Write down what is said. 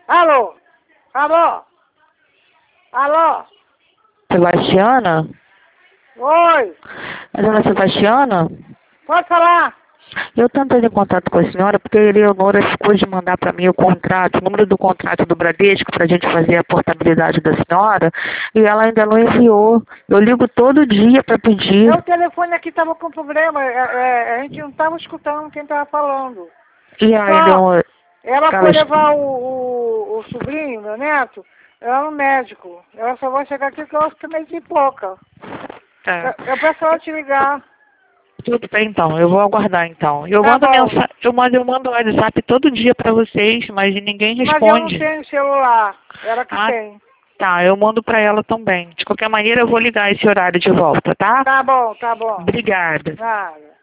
Alô? Alô? Alô? Sebastiana? Oi? A dona Sebastiana? Pode falar? Eu estou entrando em contato com a senhora porque a Eleonora ficou de mandar para mim o contrato, o número do contrato do Bradesco para a gente fazer a portabilidade da senhora e ela ainda não enviou. Eu ligo todo dia para pedir. Meu telefone aqui estava com problema. A gente não estava escutando quem estava falando. E a Só Eleonora... ela ela- foi levar o sobrinho, meu neto, ela no médico. Ela só vai chegar aqui que eu acho que é meio de pouca. Tá. Eu peço ela te ligar. Tudo bem então, eu vou aguardar então. Tá bom. Eu mando WhatsApp todo dia para vocês, mas ninguém Mas eu não responde. tenho celular. Ela que Ah, tem. tá, eu mando para ela também. De qualquer maneira, eu vou ligar esse horário de volta, tá? Tá bom, tá bom. Obrigada. Nada.